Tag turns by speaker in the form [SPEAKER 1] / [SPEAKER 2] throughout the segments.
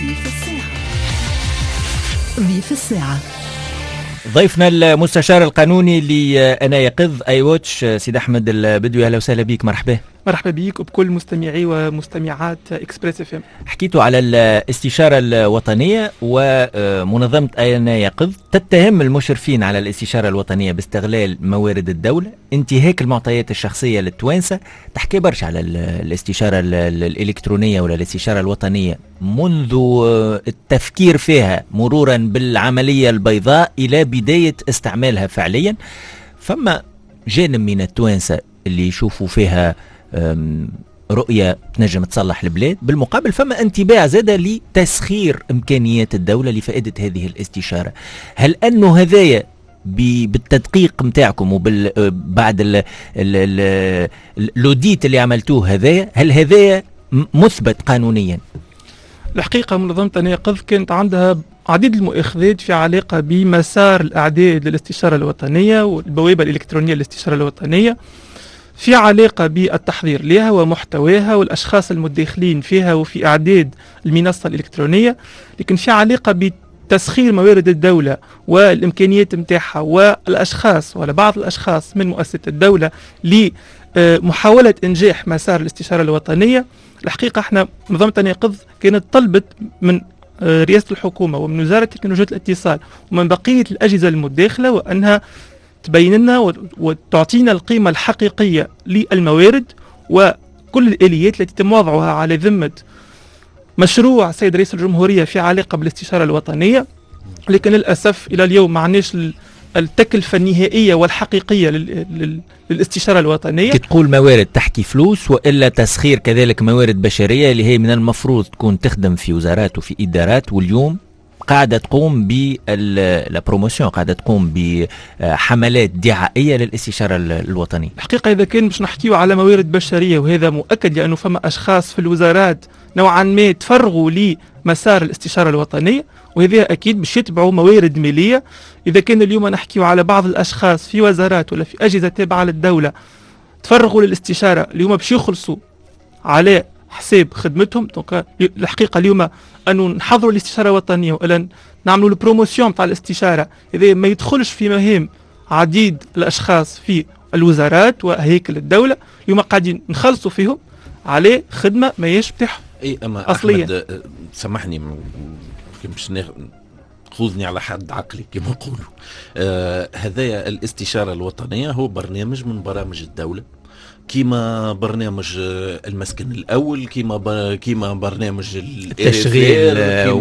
[SPEAKER 1] ضيف الساعة.
[SPEAKER 2] ضيفنا المستشار القانوني لأنا يقظ اي واتش سيد أحمد البدوي، أهلا وسهلا بك. مرحبا.
[SPEAKER 3] مرحبا بك وبكل مستمعي ومستمعات إكسبريس FM.
[SPEAKER 2] حكيتوا على الاستشارة الوطنية ومنظمة أنا يقظ تتهم المشرفين على الاستشارة الوطنية باستغلال موارد الدولة، انتهاك المعطيات الشخصية للتوانسة. تحكي برشا على الاستشارة الإلكترونية ولا الاستشارة الوطنية منذ التفكير فيها مرورا بالعملية البيضاء إلى بداية استعمالها فعليا. فما جانب من التوانسة اللي يشوفوا فيها رؤية تنجم تصلح البلاد، بالمقابل فما انتباه زادة لتسخير إمكانيات الدولة لفائدة هذه الاستشارة. هل أنه هذايا بالتدقيق متاعكم وبعد اللوديت اللي عملتوه هذايا، هل هذايا مثبت قانونيا؟
[SPEAKER 3] الحقيقة منظمة أنا يقظ كانت عندها عديد المؤاخذات في علاقة بمسار الأعداد للاستشارة الوطنية والبوابة الإلكترونية للاستشارة الوطنية، في علاقة بالتحضير لها ومحتواها والأشخاص المداخلين فيها وفي إعداد المنصة الإلكترونية، لكن في علاقة بتسخير موارد الدولة والإمكانيات متاعها والأشخاص ولا بعض الأشخاص من مؤسسة الدولة لمحاولة إنجاح مسار الاستشارة الوطنية. الحقيقة احنا منظمة أنا يقظ كانت طلبت من رئاسة الحكومة ومن وزارة تكنولوجيا الاتصال ومن بقية الأجهزة المداخلة وأنها تبين لنا وتعطينا القيمة الحقيقية للموارد وكل الآليات التي تم وضعها على ذمة مشروع سيد رئيس الجمهورية في علاقة بالاستشارة الوطنية. لكن للأسف إلى اليوم ما عناش التكلفة النهائية والحقيقية للاستشارة الوطنية.
[SPEAKER 2] تقول موارد تحكي فلوس وإلا تسخير كذلك موارد بشرية اللي هي من المفروض تكون تخدم في وزارات وفي إدارات، واليوم قاعدة تقوم بالبروموسيون، قاعدة تقوم بحملات دعائية للاستشارة الوطنية.
[SPEAKER 3] الحقيقة إذا كان باش نحكيو على موارد بشرية وهذا مؤكد لأنه فما أشخاص في الوزارات نوعا ما تفرغوا لمسار الاستشارة الوطنية، وهذا أكيد باش يتبعوا موارد مالية. إذا كان اليوم نحكيو على بعض الأشخاص في وزارات ولا في أجهزة تابعة للدولة تفرغوا للاستشارة اليوم باش يخلصوا على حساب خدمتهم. الحقيقة اليوم أنه نحضروا الاستشارة الوطنية ولا نعملوا البروموسيون تاع الاستشارة إذا ما يدخلش في مهام عديد الأشخاص في الوزارات وهيكل الدولة، اليوم قاعدين نخلصوا فيهم على خدمة ما يشبه أصلية.
[SPEAKER 4] أحمد سامحني باش خذني على حد عقلي كما نقولوا. هذايا الاستشارة الوطنية هو برنامج من برامج الدولة كيما برنامج المسكن الأول، كيما برنامج
[SPEAKER 2] التشغيل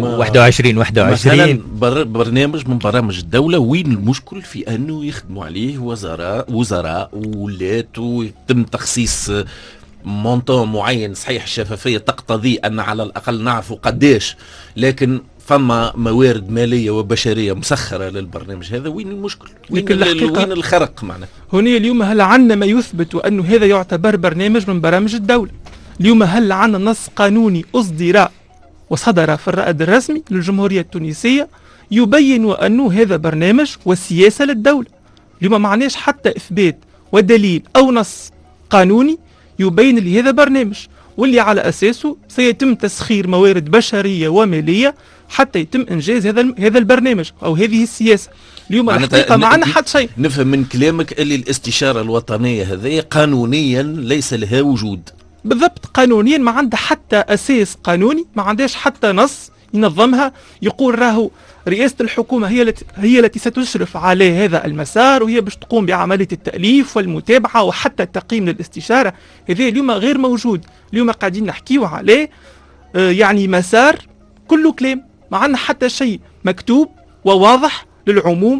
[SPEAKER 2] 21
[SPEAKER 4] مثلا برنامج من برامج الدولة. وين المشكل في أنه يخدموا عليه وزراء وولات ويتم تخصيص مونطون معين؟ صحيح الشفافية تقتضي أن على الأقل نعرفوا قديش، لكن فما موارد مالية وبشرية مسخرة للبرنامج هذا. وين المشكل؟ وين الخرق معنا؟
[SPEAKER 3] هنا اليوم هل عندنا ما يثبت أنه هذا يعتبر برنامج من برامج الدولة؟ اليوم هل عندنا نص قانوني أصدر وصدر في الرائد الرسمي للجمهورية التونسية يبين أنه هذا برنامج وسياسة للدولة؟ اليوم ما معناش حتى إثبات ودليل أو نص قانوني يبين لي هذا برنامج واللي على أساسه سيتم تسخير موارد بشرية ومالية حتى يتم إنجاز هذا البرنامج أو هذه السياسة. اليوم الحقيقة معنا حد شيء.
[SPEAKER 4] نفهم من كلامك اللي الاستشارة الوطنية هذه قانونيا ليس لها وجود.
[SPEAKER 3] بالضبط، قانونيا ما عندها حتى أساس قانوني، ما عندهاش حتى نص ينظمها يقول راهو رئاسة الحكومة هي التي ستشرف على هذا المسار وهي باش تقوم بعملية التأليف والمتابعة وحتى التقييم للاستشارة. هذا اليوم غير موجود. اليوم قاعدين نحكيو عليه يعني مسار كله كلام، ما عندنا حتى شيء مكتوب وواضح للعموم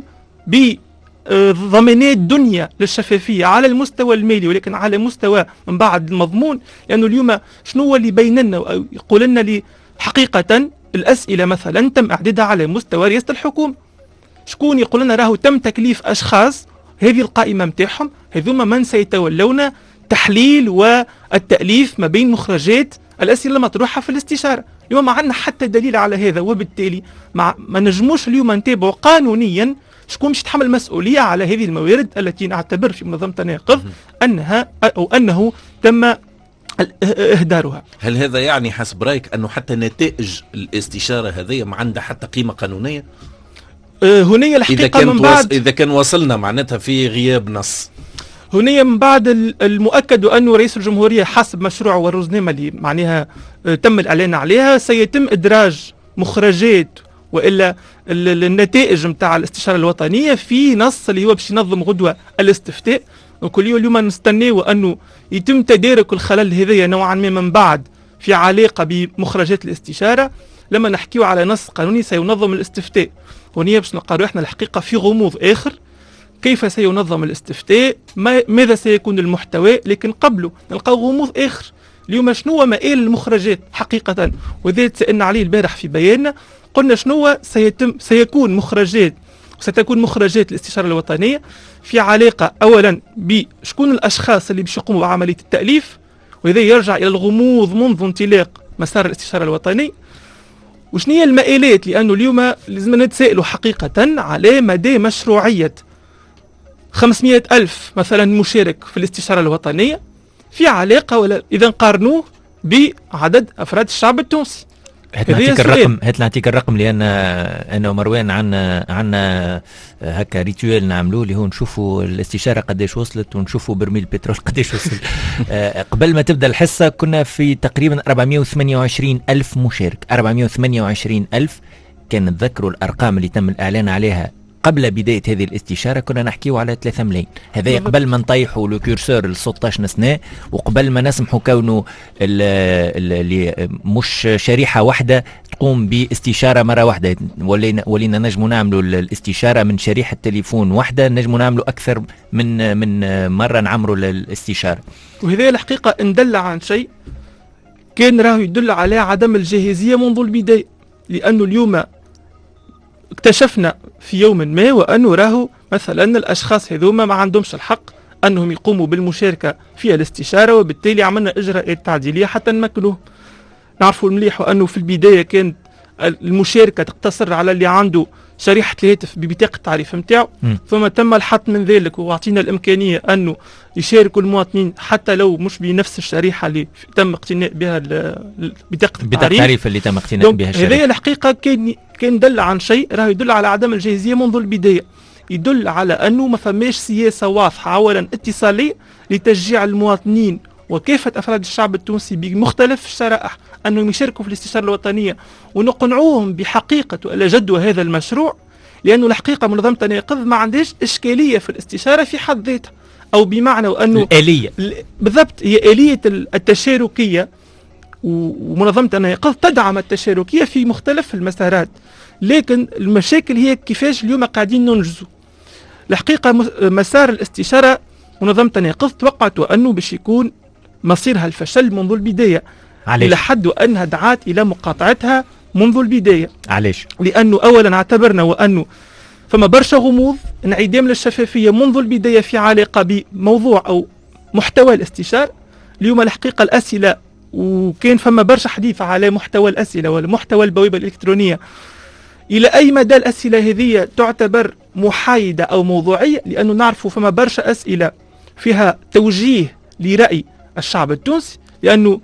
[SPEAKER 3] بضمانات دنيا للشفافية على المستوى المالي، ولكن على مستوى من بعد المضمون. لأنه اليوم شنو اللي بيننا أو يقول لنا لي حقيقة الأسئلة مثلا تم إعدادها على مستوى رئاسة الحكومة. شكون يقول لنا راهو تم تكليف أشخاص هذه القائمة متاعهم هذوما من سيتولون تحليل والتأليف ما بين مخرجات الأسئلة المطروحة في الاستشارة. اليوم ما عندنا حتى دليل على هذا، وبالتالي ما نجموش اليوم نتابعوا قانونيا شكون مش تحمل مسؤولية على هذه الموارد التي نعتبر في منظمة أنا يقظ أنها أو أنه تم إهدارها.
[SPEAKER 4] هل هذا يعني حسب رأيك أنه حتى نتائج الاستشارة هذه ما عندها حتى قيمة قانونية؟
[SPEAKER 3] هنا الحقيقة من بعد
[SPEAKER 4] إذا كان وصلنا معناتها في غياب نص،
[SPEAKER 3] هنا من بعد المؤكد أنه رئيس الجمهورية حسب مشروع والرزنامة اللي معناها تم الإعلان عليها سيتم إدراج مخرجات وإلا النتائج متاع الاستشارة الوطنية في نص اللي هو باش ينظم غدوة الاستفتاء. وكل يوم نستناو أنه يتم تدارك الخلل هذيا نوعا ما من بعد في علاقة بمخرجات الاستشارة. لما نحكيو على نص قانوني سينظم الاستفتاء، ونيا باش نلقاو احنا الحقيقة في غموض آخر كيف سينظم الاستفتاء، ماذا سيكون المحتوى، لكن قبله نلقاو غموض آخر. اليوم شنو مآل المخرجات حقيقة، وذا سألنا عليه البارح في بياننا، قلنا شنو سيكون مخرجات وستكون مخرجات الاستشارة الوطنية في علاقة أولا بشكون الأشخاص اللي باش يقوموا بعملية التأليف، وإذا يرجع إلى الغموض منذ انطلاق مسار الاستشارة الوطني، وشنو هي المآلات، لأنه اليوم لازم نتسائلوا حقيقة على مدى مشروعية 500,000 مثلا مشارك في الاستشارة الوطنية في علاقة ولا إذا نقارنوه بعدد أفراد الشعب التونسي.
[SPEAKER 2] هات نعطيك الرقم لان انا ومروان عنا هكا ريتويل نعملوه اللي هو نشوفوا الاستشاره قداش وصلت ونشوفوا برميل البترول قداش وصل. قبل ما تبدا الحصه كنا في تقريبا 428 ألف مشارك، 428 ألف. كان نتذكروا الارقام اللي تم الاعلان عليها قبل بداية هذه الاستشارة كنا نحكيو على 3 ملايين. هذا قبل ما نطيحوا لو كورسور ل 16 سنة، وقبل ما نسمحوا كونه اللي مش شريحة واحدة تقوم باستشارة مرة واحدة، ولينا نجموا نعملوا الاستشارة من شريحة تليفون واحدة، نجموا نعملوا أكثر من مرة نعمروا الاستشارة.
[SPEAKER 3] وهذا الحقيقة ندل عن شيء كان راهو يدل على عدم الجاهزية منذ البداية، لأنه اليوم اكتشفنا في يوم ما وأنه راهو مثلا الأشخاص هذوما ما عندهمش الحق أنهم يقوموا بالمشاركة في الاستشارة، وبالتالي عملنا إجراءات تعديلية حتى نمكنوه. نعرفوا المليح وأنه في البداية كانت المشاركة تقتصر على اللي عنده شريحة الهاتف ببطاقة التعريف متاعه، ثم تم الحط من ذلك وأعطينا الإمكانية أنه يشاركوا المواطنين حتى لو مش بنفس الشريحة اللي تم اقتناء بها بطاقة
[SPEAKER 2] التعريف اللي تم اقتناء بها الشريحة.
[SPEAKER 3] هذه الحقيقة كان دل عن شيء راه يدل على عدم الجاهزية منذ البداية، يدل على أنه ما فماش سياسة واضحة أولا اتصالية لتشجيع المواطنين وكافة أفراد الشعب التونسي بمختلف الشرائح أنهم يشاركوا في الاستشارة الوطنية، ونقنعوهم بحقيقة ولا جدوى هذا المشروع. لأنه الحقيقة منظمة النقض ما عندهاش إشكالية في الاستشارة في حد ذاتها، أو بمعنى أنه
[SPEAKER 2] الآلية
[SPEAKER 3] بالضبط هي آلية التشاركية، ومنظمة النقض تدعم التشاركية في مختلف المسارات، لكن المشاكل هي كيفاش اليوم قاعدين ننجزوا. الحقيقة مسار الاستشارة منظمة النقض توقعت أنه باش يكون مصيرها الفشل منذ البداية، إلى حد أنها دعات إلى مقاطعتها منذ البداية.
[SPEAKER 2] علاش؟
[SPEAKER 3] لأنه أولا اعتبرنا وأنه فما برشا غموض، انعدام للشفافية منذ البداية في علاقة بموضوع أو محتوى الاستشارة. اليوم الحقيقة الأسئلة، وكان فما برشا حديث على محتوى الأسئلة ومحتوى البوابة الإلكترونية، إلى أي مدى الأسئلة هذه تعتبر محايدة أو موضوعية، لأنه نعرفوا فما برشا أسئلة فيها توجيه لرأي الشعب التونسي. لأنه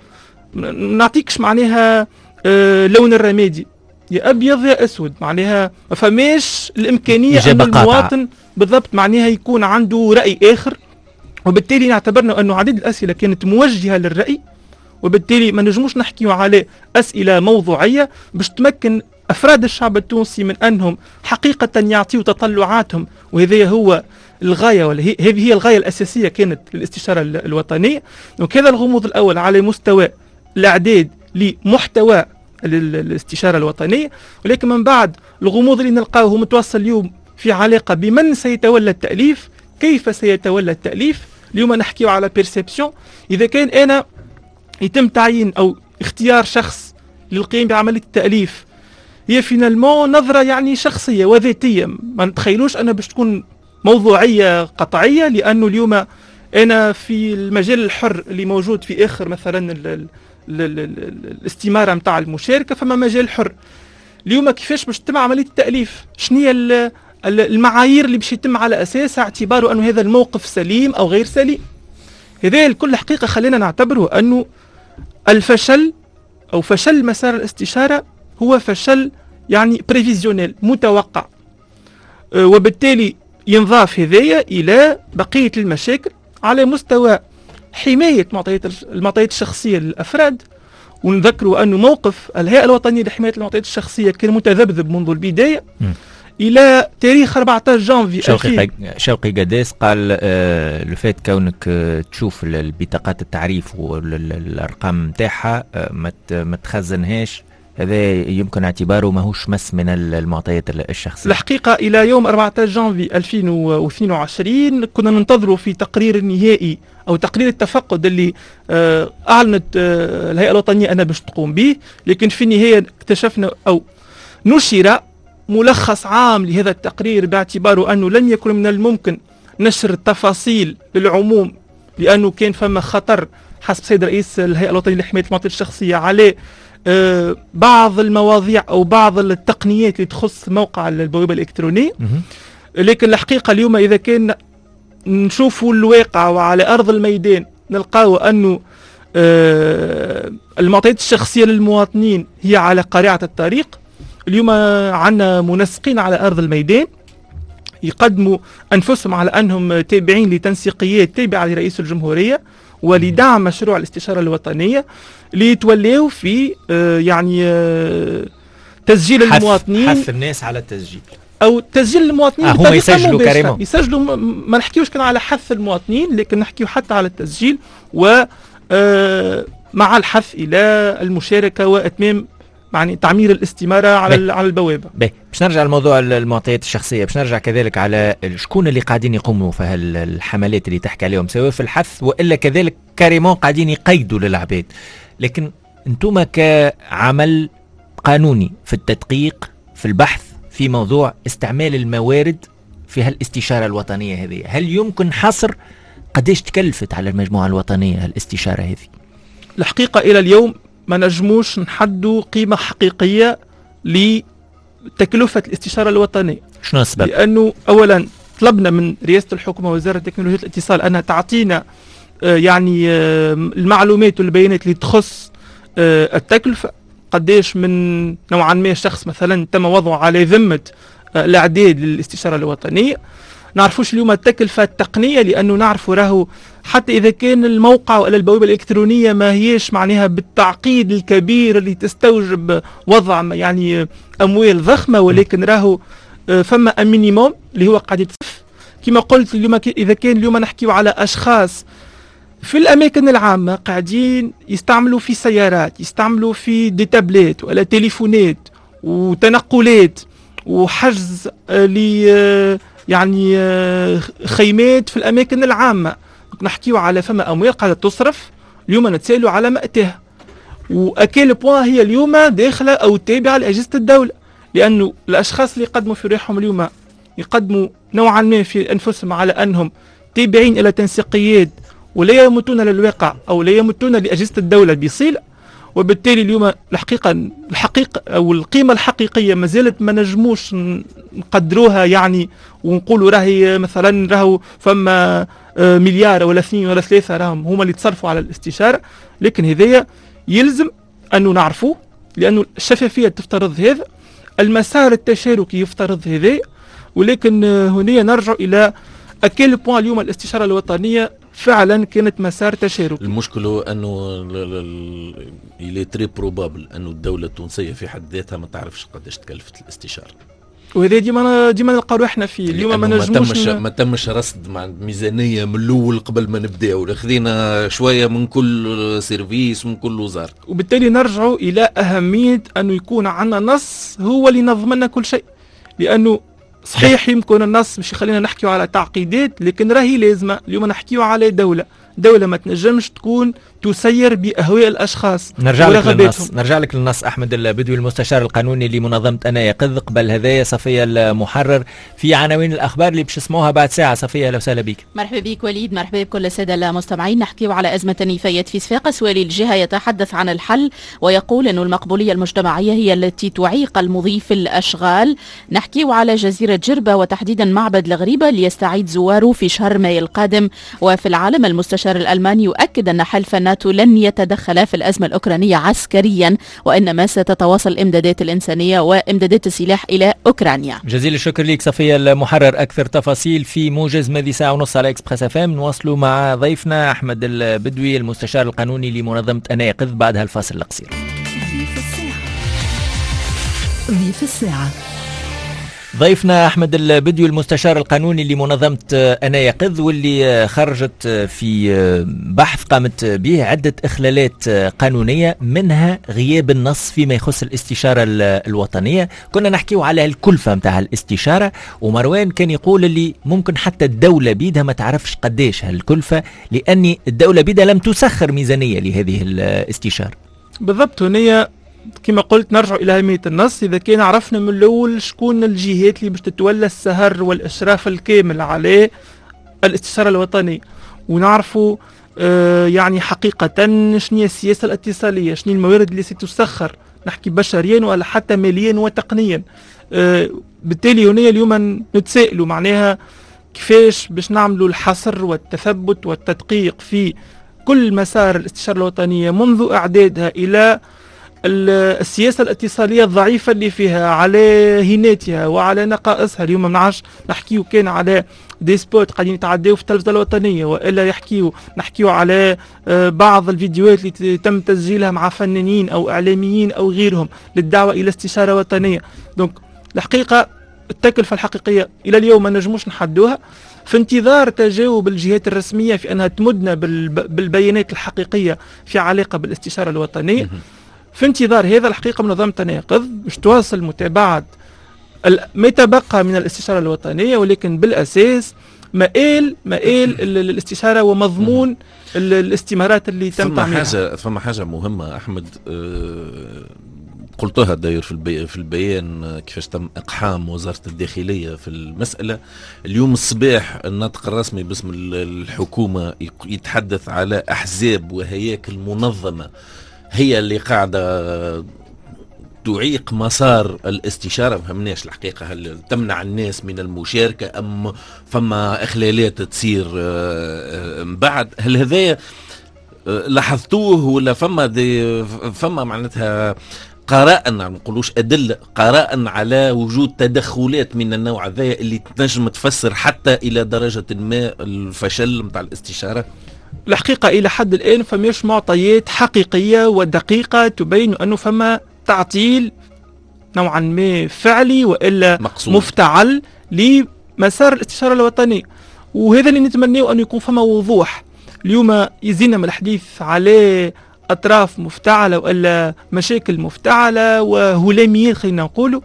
[SPEAKER 3] نعطيكش معناها لون الرمادي يا أبيض يا أسود، معناها ما فماش الإمكانية أن المواطن بالضبط معناها يكون عنده رأي آخر. وبالتالي نعتبرنا أنه عديد الأسئلة كانت موجهة للرأي، وبالتالي ما نجموش نحكيوا على أسئلة موضوعية باش تمكن أفراد الشعب التونسي من أنهم حقيقة يعطيوا تطلعاتهم، وهذا هو الغاية، ولا هذه هي الغاية الأساسية كانت للاستشارة الوطنية. وكذا الغموض الأول على مستوى الإعداد لمحتوى الاستشارة الوطنية، ولكن من بعد الغموض اللي نلقاه متوصل اليوم في علاقة بمن سيتولى التأليف، كيف سيتولى التأليف. اليوم نحكي على بيرسيبسيون، إذا كان أنا يتم تعيين أو اختيار شخص للقيام بعملية التأليف، هي فينالمون نظرة يعني شخصية وذاتية، ما نتخيلوش أنا باش تكون موضوعية قطعية. لأنه اليوم أنا في المجال الحر اللي موجود في آخر مثلا الاستمارة متاع المشاركة، فما مجال حر. اليوم كيفاش باش تتم عملية التأليف، شنية المعايير اللي باش يتم على أساسها اعتباره أنه هذا الموقف سليم أو غير سليم. هذا الكل حقيقة خلينا نعتبره أنه الفشل أو فشل مسار الاستشارة هو فشل يعني بريفيزيونيل متوقع، وبالتالي ينضاف هذايا إلى بقية المشاكل على مستوى حماية المعطيات الشخصية للأفراد. ونذكروا أنه موقف الهيئة الوطنية لحماية المعطيات الشخصية كان متذبذب منذ البداية إلى تاريخ 14 جانفي.
[SPEAKER 2] شوقي قداس قال لفات كونك تشوف البطاقات التعريف والأرقام نتاعها ما تخزنهاش، هذا يمكن اعتباره ماهوش مس من المعطيات الشخصية.
[SPEAKER 3] الحقيقة إلى يوم 14 جانفي 2022 كنا ننتظروا في تقرير النهائي أو تقرير التفقد اللي أعلنت الهيئة الوطنية أنها باش تقوم به، لكن في النهاية اكتشفنا أو نشر ملخص عام لهذا التقرير باعتباره أنه لم يكن من الممكن نشر التفاصيل للعموم، لأنه كان فما خطر حسب سيد رئيس الهيئة الوطنية لحماية المعطيات الشخصية على بعض المواضيع أو بعض التقنيات اللي تخص موقع البوابة الإلكترونية. لكن الحقيقة اليوم إذا كان نشوفوا الواقع وعلى أرض الميدان نلقاو أنه المعطيات الشخصية للمواطنين هي على قارعة الطريق. اليوم عندنا منسقين على أرض الميدان يقدموا أنفسهم على أنهم تابعين لتنسيقيات تابعة لرئيس الجمهورية ولدعم مشروع الاستشارة الوطنية ليتولوا في يعني تسجيل المواطنين،
[SPEAKER 2] حث الناس على التسجيل
[SPEAKER 3] أو تسجيل المواطنين
[SPEAKER 2] هم يسجلوا كريمون،
[SPEAKER 3] يسجلوا. ما نحكيوش كان على حث المواطنين، لكن نحكيو حتى على التسجيل و مع الحث إلى المشاركة وإتمام يعني تعمير الاستمارة على البوابة.
[SPEAKER 2] باش نرجع لموضوع المعطيات الشخصية، باش نرجع كذلك على شكون اللي قاعدين يقوموا في هالحملات اللي تحكي عليهم، سواء في الحث وإلا كذلك كاريمون قاعدين يقيدوا للعباد. لكن انتم كعمل قانوني في التدقيق في البحث في موضوع استعمال الموارد في هالاستشارة الوطنية هذه، هل يمكن حصر قديش تكلفت على المجموعة الوطنية هالاستشارة هذه؟
[SPEAKER 3] الحقيقة إلى اليوم ما نجموش نحدوا قيمة حقيقية لتكلفة الاستشارة الوطنية.
[SPEAKER 2] شنو السبب؟
[SPEAKER 3] لأنه أولا طلبنا من رئاسة الحكومة وزارة تكنولوجيا الاتصال أنها تعطينا يعني المعلومات والبيانات اللي تخص التكلفة، قديش من نوعا ما شخص مثلا تم وضعه على ذمة الإعداد للاستشارة الوطنية. نعرفوش اليوم التكلفة التقنية، لأنه نعرفوا راهو حتى إذا كان الموقع ولا البوابة الإلكترونية ما هيش معناها بالتعقيد الكبير اللي تستوجب وضع يعني أموال ضخمة، ولكن راهو فما مينيموم اللي هو قاعد يتصف. كما قلت اليوم إذا كان اليوم نحكيو على أشخاص في الأماكن العامة قاعدين يستعملوا في سيارات، يستعملوا في دي تابلت ولا تليفونات وتنقلات وحجز يعني خيمات في الأماكن العامة، نحكيو على فما أموال قاعدة تصرف. اليوم نتسالوا على مأتها، وأكيل بوان هي اليوم داخلة أو تابعة لأجهزة الدولة، لأنه الأشخاص اللي يقدموا في ريحهم اليوم يقدموا نوعا ما في أنفسهم على أنهم تابعين إلى تنسيقيات ولا يمتون للواقع أو لا يمتون لأجهزة الدولة بصلة. وبالتالي اليوم الحقيقة أو القيمة الحقيقية ما زالت ما نجموش نقدروها يعني ونقولوا راهي مثلا راهو فما مليار ولا 2 ولا 3 راهم هما اللي تصرفوا على الاستشارة. لكن هذايا يلزم أنه نعرفوه، لأنه الشفافية تفترض هذا، المسار التشاركي يفترض هذا. ولكن هنا نرجع إلى أكيل بوان اليوم الاستشارة الوطنية فعلا كانت مسار تشاركي.
[SPEAKER 4] المشكلة هو أنه إلي تري بروبابل أنه الدولة التونسية في حد ذاتها ما تعرفش قداش تكلفت الاستشارة،
[SPEAKER 3] وهذا ديما نلقاو روحنا فيه. اليوم ما نجموش
[SPEAKER 4] ما تمش رصد مع ميزانية من الأول قبل ما نبداو، خذينا شوية من كل سيرفيس ومن كل وزارة،
[SPEAKER 3] وبالتالي نرجعوا إلى أهمية أنه يكون عندنا نص هو اللي ينظم لنا كل شيء. لأنه صحيح يمكن النص مش يخلينا نحكيو على تعقيدات، لكن راهي لازمة. اليوم نحكيو على دولة ما تنجمش تكون تسير بأهواء الأشخاص
[SPEAKER 2] ورغباتهم. نرجع لك للنص. أحمد البدوي المستشار القانوني لمنظمة أنا يقظ. قبل هذايا صفية المحرر في عناوين الأخبار اللي باش نسموها بعد ساعة. صفية، لو سهلا بك.
[SPEAKER 5] مرحبا بك وليد، مرحبا بكل السادة المستمعين. نحكيو على أزمة النفايات في صفاقس، والي الجهة يتحدث عن الحل ويقول أن المقبولية المجتمعية هي التي تعيق المضي في الأشغال. نحكيو على جزيرة جربة وتحديدا معبد الغريبة ليستعيد زواره في شهر ماي القادم. وفي العالم المستشار الألماني يؤكد أن حلف الناتو لن يتدخل في الأزمة الأوكرانية عسكريا، وإنما ستتواصل الإمدادات الإنسانية وإمدادات السلاح إلى أوكرانيا.
[SPEAKER 2] جزيل الشكر لك صفية المحرر. أكثر تفاصيل في موجز ماضي ساعة ونص على إكسبريس FM. نواصلوا مع ضيفنا أحمد البدوي المستشار القانوني لمنظمة أنا يقظ بعد هالفاصل القصير.
[SPEAKER 1] ضيف الساعة.
[SPEAKER 2] ضيفنا أحمد البدوي المستشار القانوني لمنظمة أنا يقظ، واللي خرجت في بحث قامت به عدة إخلالات قانونية، منها غياب النص فيما يخص الاستشارة الوطنية. كنا نحكيو على الكلفة متاع الاستشارة، ومروان كان يقول اللي ممكن حتى الدولة بيدها ما تعرفش قديش هالكلفة، لأن الدولة بيدها لم تسخر ميزانية لهذه الاستشارة.
[SPEAKER 3] بالضبط. هنا كما قلت نرجع إلى أهمية النص. إذا كان عرفنا من الأول شكون الجهات اللي باش تتولى السهر والإشراف الكامل على الاستشارة الوطنية، ونعرفوا يعني حقيقة شنو السياسة الاتصالية، شنو الموارد اللي ستسخر، نحكي بشريا ولا حتى ماليا وتقنيا. بالتالي هنا اليوم نتسائلوا معناها كيفاش باش نعملوا الحصر والتثبت والتدقيق في كل مسار الاستشارة الوطنية منذ إعدادها إلى السياسة الاتصالية الضعيفة اللي فيها، على هيناتها وعلى نقائصها. اليوم ما نعرفش نحكيو كان على دي سبوت قاعدين يتعداو في التلفزة الوطنية، وإلا نحكيو على بعض الفيديوهات اللي تم تسجيلها مع فنانين أو إعلاميين أو غيرهم للدعوة إلى استشارة وطنية. دونك الحقيقة التكلفة الحقيقية إلى اليوم ما نجموش نحدوها، في انتظار تجاوب الجهات الرسمية في أنها تمدنا بالبيانات الحقيقية في علاقة بالاستشارة الوطنية. في انتظار هذا الحقيقة منظمة أنا يقظ باش تواصل متابعة ما تبقى من الاستشارة الوطنية، ولكن بالأساس مآل الاستشارة ومضمون الاستمارات اللي تم تعميرها.
[SPEAKER 4] فما حاجة مهمة أحمد، قلتها داير في البيان كيفاش تم إقحام وزارة الداخلية في المسألة. اليوم الصباح الناطق الرسمي باسم الحكومة يتحدث على أحزاب وهياكل منظمة هي اللي قاعدة تعيق مسار الاستشارة. ما فهمناش الحقيقة، هل تمنع الناس من المشاركة أم فما إخلالات تصير من بعد؟ هل هذا لاحظتوه ولا فما معناتها قراء، ما نقولوش أدلة، قراء على وجود تدخلات من النوع هذا اللي تنجم تفسر حتى إلى درجة ما الفشل متاع الاستشارة؟
[SPEAKER 3] الحقيقة إلى حد الآن فماش معطيات حقيقية ودقيقة تبين أنه فما تعطيل نوعا ما فعلي وإلا مقصود مفتعل لمسار الاستشارة الوطنية، وهذا اللي نتمناه أن يكون فما وضوح. اليوم يزينا من الحديث على أطراف مفتعلة وإلا مشاكل مفتعلة وهلاميين خلينا نقولوا،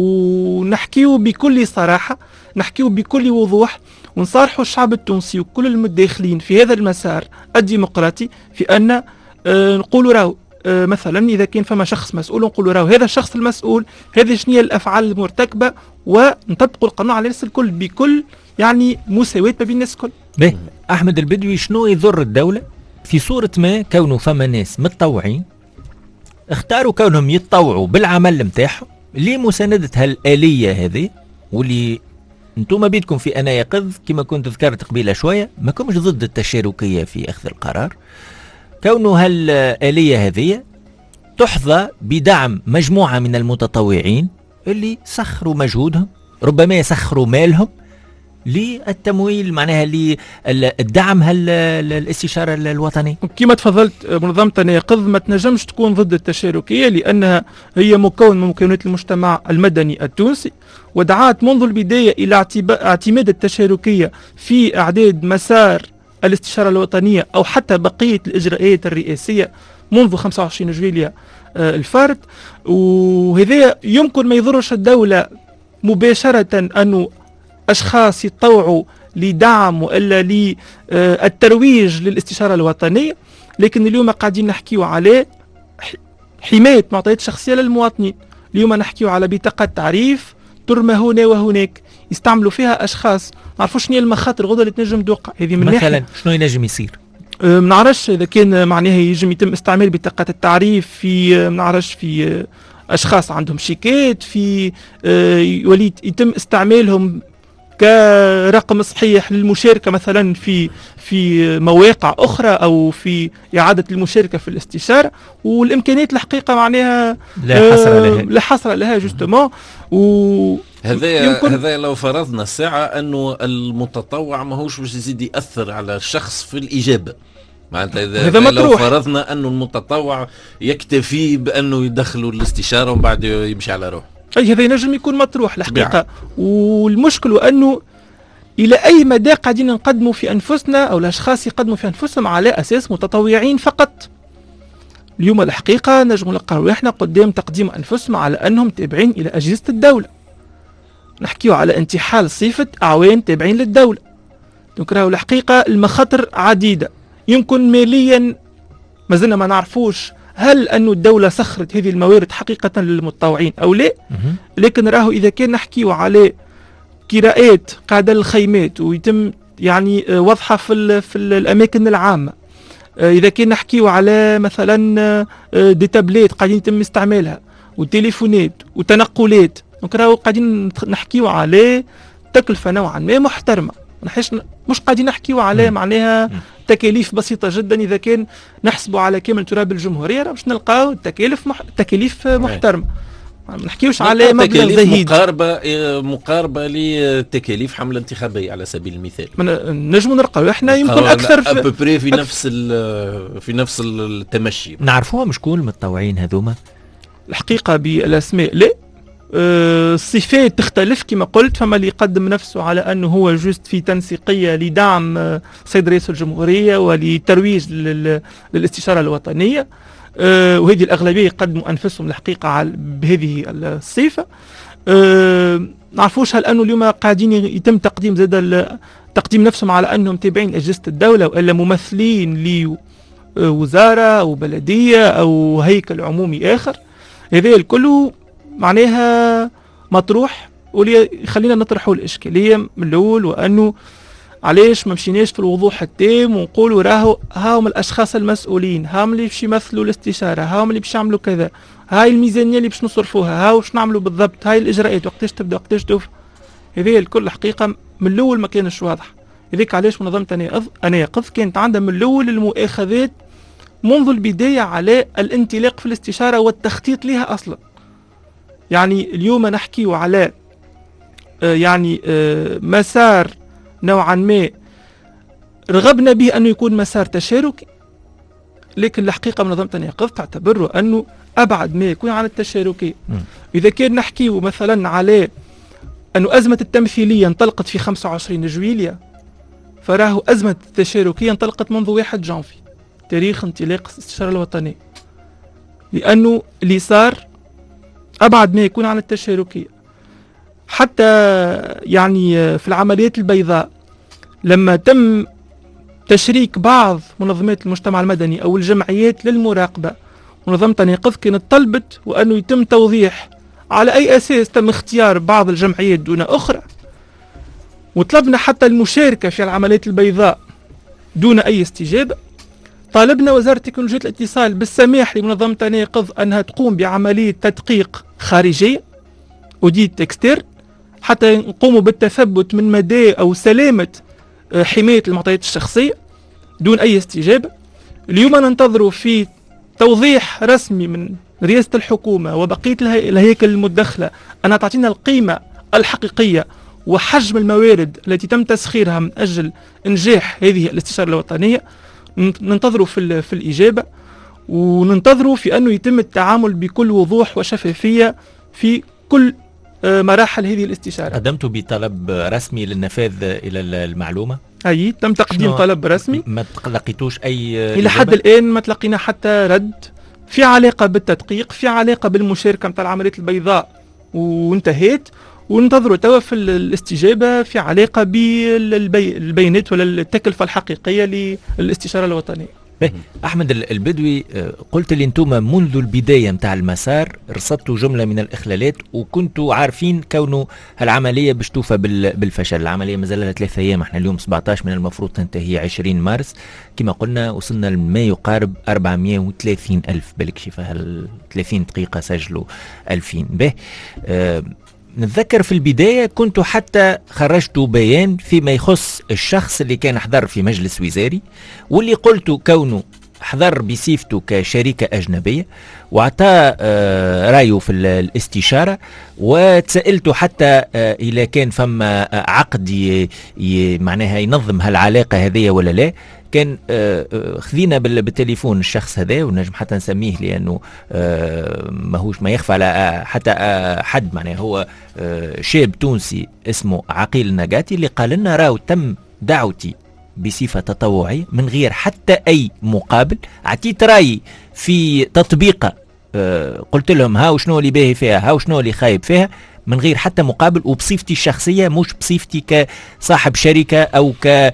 [SPEAKER 3] ونحكيه بكل صراحة، نحكيه بكل وضوح، ونصارحوا الشعب التونسي وكل المتداخلين في هذا المسار الديمقراطي في أن نقولوا راهو مثلا إذا كان فما شخص مسؤول نقولوا راهو هذا الشخص المسؤول، هذه شنية الأفعال المرتكبة، ونطبقوا القانون على الناس الكل بكل يعني مساواة ما بين الناس الكل.
[SPEAKER 2] أحمد البدوي، شنو يضر الدولة في صورة ما كونه فما ناس متطوعين اختاروا كونهم يتطوعوا بالعمل متاعهم لمساندة هالآلية هذه، واللي انتم بيدكم في أنا يقظ كما كنت ذكرت قبيلة شوية ما كنتش ضد التشاركية في أخذ القرار، كونه هالآلية هذه تحظى بدعم مجموعة من المتطوعين اللي سخروا مجهودهم، ربما يسخروا مالهم للتمويل، معناها للدعم الاستشارة الوطني.
[SPEAKER 3] كما تفضلت، منظمة أنا يقظ ما تنجمش تكون ضد التشاركية لأنها هي مكون من مكونات المجتمع المدني التونسي، ودعات منذ البداية إلى اعتماد التشاركية في إعداد مسار الاستشارة الوطنية أو حتى بقية الإجراءات الرئاسية منذ 25 جويلية الفارط. وهذا يمكن ما يضرش الدولة مباشرة أنه أشخاص يتطوعوا لدعم وإلا للترويج للاستشارة الوطنية، لكن اليوم قاعدين نحكيو على حماية معطيات شخصية للمواطنين. اليوم نحكيو على بطاقة تعريف ترمى هنا وهناك، يستعملوا فيها أشخاص نعرفوا شنو هي المخاطر غدا اللي تنجم توقع. هذه من
[SPEAKER 2] مثلا شنو ينجم يصير؟
[SPEAKER 3] ما نعرفش إذا كان معناها يتم استعمال بطاقة التعريف في ما نعرفش في أشخاص عندهم شيكات، في يتم استعمالهم كرقم صحيح للمشاركة مثلا في مواقع أخرى أو في إعادة المشاركة في الاستشارة. والإمكانيات الحقيقة معناها لا حصر لها جوستومون.
[SPEAKER 4] هذا لو فرضنا الساعة أنه المتطوع ماهوش باش يزيد يأثر على الشخص في الإجابة، معناتها لو فرضنا أنه المتطوع يكتفي بأنه يدخلوا الاستشارة ومن بعد يمشي على روح،
[SPEAKER 3] أي هذا ينجم يكون مطروح الحقيقة. والمشكل أنه إلى أي مدى قاعدين نقدموا في أنفسنا أو الأشخاص يقدموا في أنفسهم على أساس متطوعين فقط. اليوم الحقيقة نجم نلقاو إحنا قدام تقديم أنفسهم على أنهم تابعين إلى أجهزة الدولة، نحكيو على انتحال صفة أعوان تابعين للدولة. دونك راهو الحقيقة المخاطر عديدة، يمكن ماليا مازلنا ما نعرفوش هل أن الدولة سخرت هذه الموارد حقيقة للمتطوعين أو لا، لكن راهو إذا كان نحكيو على كراءات قاعدة للخيمات ويتم يعني وضعها في الأماكن العامة، إذا كان نحكيو على مثلا دي تابليت قاعدين يتم استعمالها وتليفونات وتنقلات، دونك راهو قاعدين نحكيو على تكلفة نوعا ما محترمة. مش قاعدين نحكيو على معناها تكاليف بسيطة جدا. إذا كان نحسبوا على كامل تراب الجمهورية باش نلقاو تكاليف محترمة، ما نحكيوش على مبلغ زهيد.
[SPEAKER 4] مقاربة لتكاليف حملة انتخابية على سبيل المثال.
[SPEAKER 3] نجموا نلقاو احنا يمكن أكثر
[SPEAKER 4] في نفس التمشي.
[SPEAKER 2] نعرفوهم شكون المتطوعين هذوما؟
[SPEAKER 3] الحقيقة بالأسماء لا، الصفات تختلف كما قلت. فما اللي يقدم نفسه على أنه هو جوست في تنسيقية لدعم سيد رئيس الجمهورية ولترويج للاستشارة الوطنية، وهذه الأغلبية يقدموا أنفسهم الحقيقة بهذه الصفة. نعرفوش هل أنه اليوم قاعدين يتم تقديم نفسهم على أنهم تابعين لأجهزة الدولة وإلا ممثلين لوزارة أو بلدية أو هيكل عمومي آخر. هذا الكل معناها مطروح، واللي يخلينا نطرحوا الإشكالية من الأول، وأنه علاش ما مشيناش في الوضوح التام ونقولوا راهو هاهم الأشخاص المسؤولين، هاهم اللي باش يمثلوا الاستشارة، هاهم اللي باش يعملوا كذا، هاي الميزانية اللي باش نصرفوها، هاو باش نعملوا بالضبط، هاي الإجراءات وقتاش تبدأ وقتاش توفى. هذه الكل حقيقة من الأول ما كانش واضح. هذيك علاش منظمة أنا يقظ كانت عندها من الأول المؤاخذات منذ البداية على الانطلاق في الاستشارة والتخطيط لها أصلا. يعني اليوم نحكيو على يعني مسار نوعا ما رغبنا به أنه يكون مسار تشاركي، لكن الحقيقة منظمة يقظ تعتبره أنه أبعد ما يكون عن التشاركية. إذا كان نحكيو مثلا على أنه أزمة التمثيلية انطلقت في 25 جويلية، فراه أزمة التشاركية انطلقت منذ 1 جانفي تاريخ انطلاق الاستشارة الوطنية، لأنه اللي صار أبعد ما يكون عن التشاركية. حتى يعني في العمليات البيضاء لما تم تشريك بعض منظمات المجتمع المدني أو الجمعيات للمراقبة، منظمة يقظ كانت طلبت وأنه يتم توضيح على أي أساس تم اختيار بعض الجمعيات دون أخرى، وطلبنا حتى المشاركة في العمليات البيضاء دون أي استجابة. طالبنا وزارة تكنولوجيا الاتصال بالسماح لمنظمة يقظ أنها تقوم بعملية تدقيق خارجية أوديت اكسترن حتى نقوموا بالتثبت من مدى أو سلامة حماية المعطيات الشخصية دون أي استجابة. اليوم ننتظروا في توضيح رسمي من رئاسة الحكومة وبقية الهيكل المدخلة أنها تعطينا القيمة الحقيقية وحجم الموارد التي تم تسخيرها من أجل إنجاح هذه الاستشارة الوطنية. ننتظروا في الإجابة، وننتظروا في أنه يتم التعامل بكل وضوح وشفافية في كل مراحل هذه الاستشارة.
[SPEAKER 2] قدمتوا بطلب رسمي للنفاذ إلى المعلومة؟
[SPEAKER 3] أي تم تقديم طلب رسمي.
[SPEAKER 2] ما لقيتوش أي
[SPEAKER 3] إلى حد الآن ما تلقينا حتى رد في علاقة بالتدقيق، في علاقة بالمشاركة متاع العمليات البيضاء وانتهيت، وننتظروا توا في الاستجابة في علاقة بالبيانات ولا التكلفة الحقيقية للاستشارة الوطنية.
[SPEAKER 2] أحمد البدوي، قلت لي أنتم منذ البداية متاع المسار رصدتوا جملة من الإخلالات وكنتوا عارفين كونه هالعملية باش توفى بالفشل. العملية مازال لها 3 أيام، احنا اليوم 17 من المفروض تنتهي 20 مارس. كما قلنا وصلنا لما يقارب 430 ألف، بالك شفا 30 دقيقة سجلوا 2000. به نتذكر في البداية كنتوا حتى خرجتوا بيان فيما يخص الشخص اللي كان حضر في مجلس وزاري، واللي قلتوا كونه حضر بصفته كشركة أجنبية وعطى رأيه في الاستشارة، وتسألتوا حتى إذا كان فما عقد معناها ينظم هالعلاقة هذه ولا لا. كان خذينا بالتليفون الشخص هذا، ونجم حتى نسميه لأنه ماهوش ما يخفى على حتى حد، معناه هو شاب تونسي اسمه عقيل النقاتي، اللي قال لنا راهو تم دعوتي بصفة تطوعية من غير حتى أي مقابل. عطيت رأيي في تطبيقة، قلت لهم هاو شنو اللي باهي فيها، هاو شنو اللي خايب فيها، من غير حتى مقابل وبصفتي الشخصية، مش بصفتي كصاحب شركة أو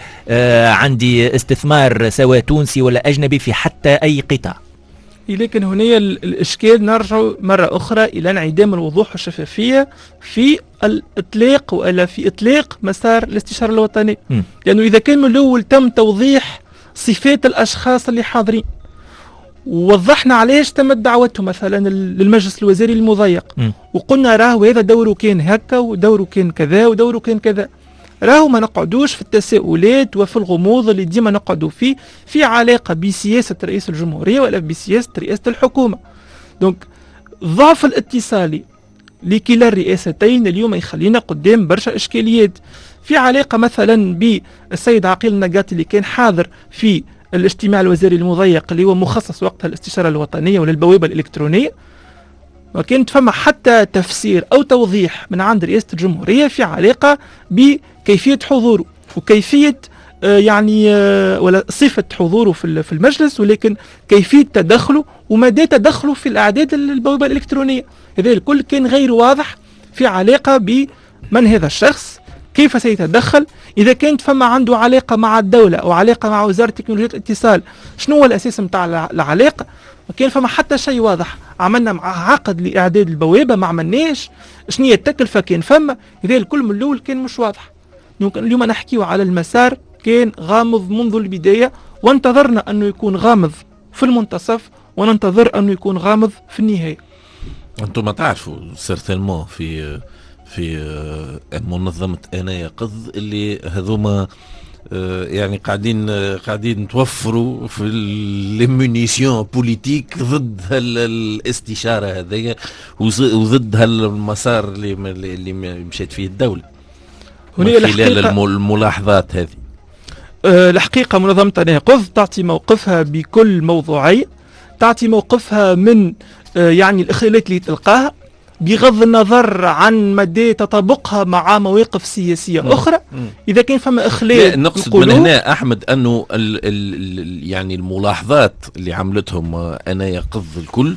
[SPEAKER 2] عندي استثمار سواء تونسي ولا أجنبي في حتى أي قطاع.
[SPEAKER 3] لكن هنا الإشكال نرجع مرة أخرى إلى انعدام الوضوح والشفافية في الإطلاق ولا في إطلاق مسار الاستشارة الوطنية. لأنه إذا كان من الأول تم توضيح صفات الأشخاص اللي حاضرين، ووضحنا علاش تمت دعوته مثلا للمجلس الوزاري المضيق، وقلنا راهو هذا دوره كان هكا ودوره كان كذا ودوره كان كذا، راهو ما نقعدوش في التساؤلات وفي الغموض اللي ديما نقعدوا فيه في علاقة بسياسة رئيس الجمهورية ولا بسياسة رئاسة الحكومة. دونك ضعف الاتصالي لكلا الرئاستين اليوم يخلينا قدام برشا إشكاليات في علاقة مثلا بالسيد عقيل النقاتي اللي كان حاضر في الاجتماع الوزاري المضيق اللي هو مخصص وقتها الاستشارة الوطنية وللبوابة الإلكترونية. ما كانت فما حتى تفسير أو توضيح من عند رئاسة الجمهورية في علاقة بكيفية حضوره وكيفية ولا صفة حضوره في المجلس، ولكن كيفية تدخله ومدى تدخله في الأعداد البوابة الإلكترونية. هذا الكل كان غير واضح في علاقة بمن هذا الشخص، كيف سيتدخل، إذا كانت فما عنده علاقة مع الدولة أو علاقة مع وزارة تكنولوجيا الاتصال، شنو هو الأساس متاع العلاقة. ما كان فما حتى شيء واضح. عملنا مع عقد لإعداد البوابة ما عملناش، شنو هي التكلفة كان فما، هذا الكل من الأول كان مش واضح. اليوم نحكيو على المسار كان غامض منذ البداية، وانتظرنا أنه يكون غامض في المنتصف وننتظر أنه يكون غامض في النهاية.
[SPEAKER 4] أنتم ما تعرفوا سيرتينمون في منظمة أنا يقظ اللي هذوما يعني قاعدين توفروا في المونيسيون بوليتيك ضد الاستشارة هذه وضد هالمسار اللي مشيت فيه الدولة من خلال الملاحظات هذه.
[SPEAKER 3] الحقيقة منظمة أنا يقظ تعطي موقفها بكل موضوعية، تعطي موقفها من الإخلالات اللي تلقاها بغض النظر عن مدى تطابقها مع مواقف سياسية أخرى. إذا كان فما إخلال
[SPEAKER 4] نقصد من هنا أحمد أنه الملاحظات اللي عملتهم أنا يقظ الكل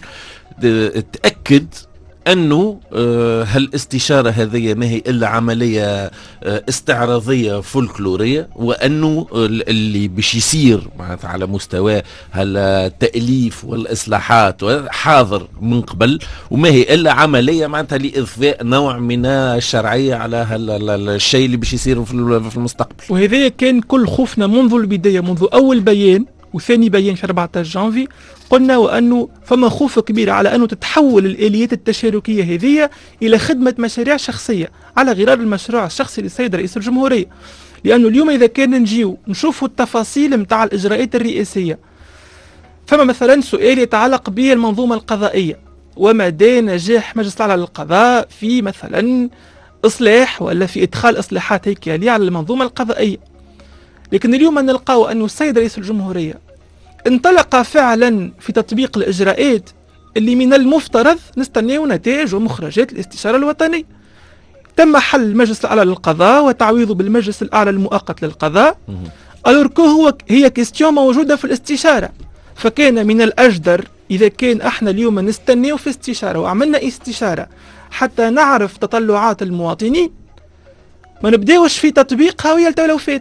[SPEAKER 4] تأكد أنه هالاستشارة هذه ما هي إلا عملية استعراضية فولكلورية، وأنه اللي باش يصير معناتها على مستوى التأليف والإصلاحات حاضر من قبل، وما هي إلا عملية معناتها لإضفاء نوع من الشرعية على الشيء اللي باش يصير في المستقبل.
[SPEAKER 3] وهذا كان كل خوفنا منذ البداية، منذ أول بيان وثاني بيان في 14 جانفي. قلنا وأنه فما خوف كبير على أنه تتحول الآليات التشاركية هذه إلى خدمة مشاريع شخصية على غرار المشروع الشخصي للسيد رئيس الجمهورية. لأنه اليوم إذا كان نجيو نشوفوا التفاصيل متاع الإجراءات الرئاسية، فما مثلا سؤال يتعلق بالمنظومة القضائية ومدى نجاح مجلس الأعلى للقضاء في مثلا إصلاح ولا في إدخال إصلاحات هيكلية على المنظومة القضائية. لكن اليوم نلقاو أنه السيد رئيس الجمهورية انطلق فعلا في تطبيق الإجراءات اللي من المفترض نستناو نتائج ومخرجات الاستشارة الوطنية. تم حل المجلس الأعلى للقضاء وتعويضه بالمجلس الأعلى المؤقت للقضاء. ألوركو هي كيستيون موجودة في الاستشارة، فكان من الأجدر إذا كان احنا اليوم نستناو في استشارة وعملنا استشارة حتى نعرف تطلعات المواطنين، ما نبداوش في تطبيقها ويلتولوا فات.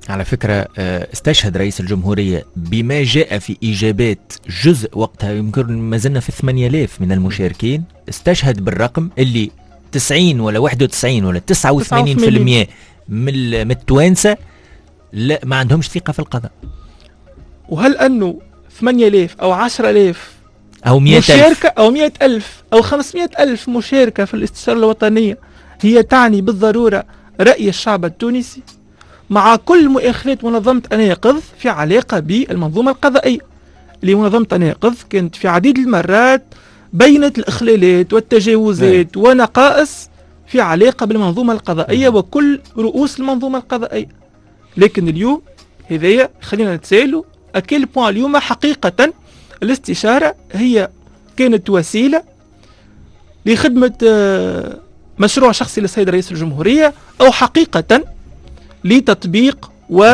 [SPEAKER 2] على فكرة استشهد رئيس الجمهورية بما جاء في إجابات جزء وقتها، يمكن ما زلنا في 8000 من المشاركين، استشهد بالرقم اللي 90 ولا 91 ولا 89% من التوانسة لا ما عندهمش ثقة في القضاء.
[SPEAKER 3] وهل أنه 8000 أو 10000
[SPEAKER 2] أو 100,000
[SPEAKER 3] مشاركة أو 100,000 أو 500,000 مشاركة في الاستشارة الوطنية هي تعني بالضرورة رأي الشعب التونسي؟ مع كل مؤخرات منظمة أناقض في علاقة بالمنظومة القضائية، اللي منظمة أناقض كانت في عديد المرات بينت الإخلالات والتجاوزات ونقائص في علاقة بالمنظومة القضائية وكل رؤوس المنظومة القضائية. لكن اليوم هذايا خلينا نتسائلوا أكل بوان اليوم حقيقة الاستشارة هي كانت وسيلة لخدمة مشروع شخصي للسيد رئيس الجمهورية، أو حقيقة لتطبيق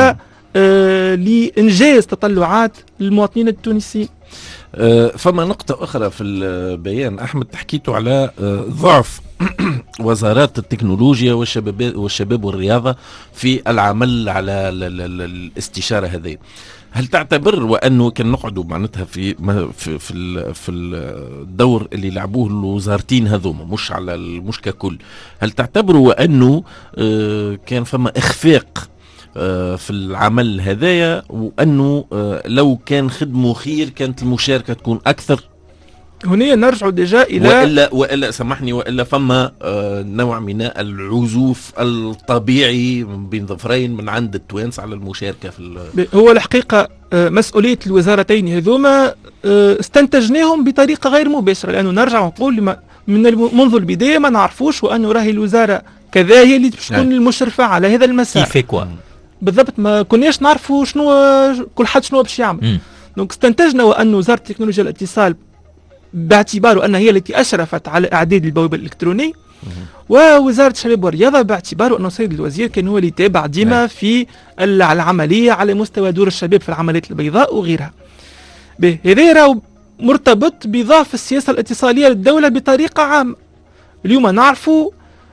[SPEAKER 3] لإنجاز تطلعات المواطنين التونسيين.
[SPEAKER 4] فما نقطة أخرى في البيان أحمد حكيتوا على ضعف وزارات التكنولوجيا والشباب والرياضة في العمل على الاستشارة هذه. هل تعتبر وأنه كان نقعدوا معناتها في الدور اللي لعبوه الوزارتين هذوما مش على مش ككل، هل تعتبروا وأنه كان فما إخفاق في العمل هذايا، وأنه لو كان خدموا خير كانت المشاركة تكون أكثر؟
[SPEAKER 3] هنا نرجع ديجا إلى
[SPEAKER 4] وإلا سامحني، وإلا فما نوع من العزوف الطبيعي بين ظفرين من عند التوانس على المشاركة في
[SPEAKER 3] هو الحقيقة مسؤولية الوزارتين هذوما استنتجناهم بطريقة غير مباشرة، لأنه نرجع ونقول منذ البداية ما نعرفوش وأنه راهي الوزارة كذا هي اللي تكون المشرفة على هذا المسار بالضبط. ما كناش نعرفوا شنو كل حد شنو باش يعمل. دونك استنتجنا وأن وزارة التكنولوجيا والاتصال باعتباره أنها هي التي أشرفت على إعداد البوابة الإلكترونية، ووزارة الشباب والرياضة باعتباره أنه السيد الوزير كان هو اللي يتابع ديما في العملية على مستوى دور الشباب في العمليات البيضاء وغيرها. هذا راهو مرتبط بضعف السياسة الاتصالية للدولة بطريقة عامة. اليوم نعرفوا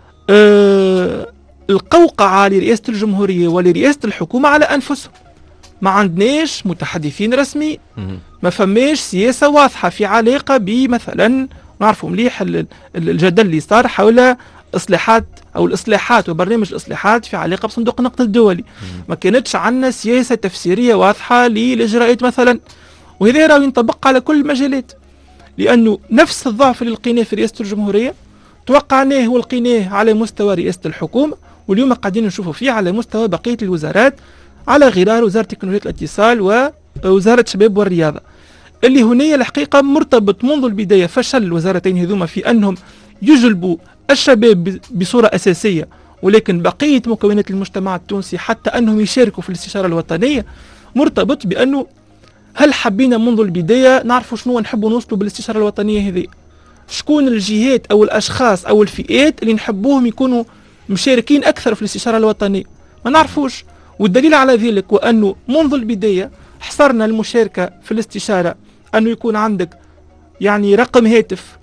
[SPEAKER 3] القوقعة لرئاسة الجمهورية ولرئاسة الحكومة على أنفسهم، ما عندناش متحدثين رسمي، ما فماش سياسة واضحة في علاقة بمثلا نعرفوا مليح الجدل اللي صار حول إصلاحات أو الإصلاحات وبرنامج الإصلاحات في علاقة بصندوق النقد الدولي. ما كانتش عندنا سياسة تفسيرية واضحة للإجراءات مثلا، وهذا راه ينطبق على كل المجالات، لأنه نفس الضعف اللي لقيناه في رئاسة الجمهورية توقعناه ولقيناه على مستوى رئاسة الحكومة، واليوم قاعدين نشوفوا فيه على مستوى بقية الوزارات على غرار وزارة تكنولوجيا الاتصال ووزارة الشباب والرياضة، اللي هنا الحقيقة مرتبط منذ البداية فشل الوزارتين هذوما في أنهم يجلبوا الشباب بصورة أساسية، ولكن بقية مكونات المجتمع التونسي حتى أنهم يشاركوا في الاستشارة الوطنية مرتبط بأنه هل حبينا منذ البداية نعرفوا شنو نحبوا نوصلوا بالاستشارة الوطنية هذه، شكون الجهات أو الأشخاص أو الفئات اللي نحبوهم يكونوا مشاركين أكثر في الاستشارة الوطنية، ما نعرفوش. والدليل على ذلك وأنه منذ البداية حصرنا المشاركة في الاستشارة أنه يكون عندك يعني رقم هاتف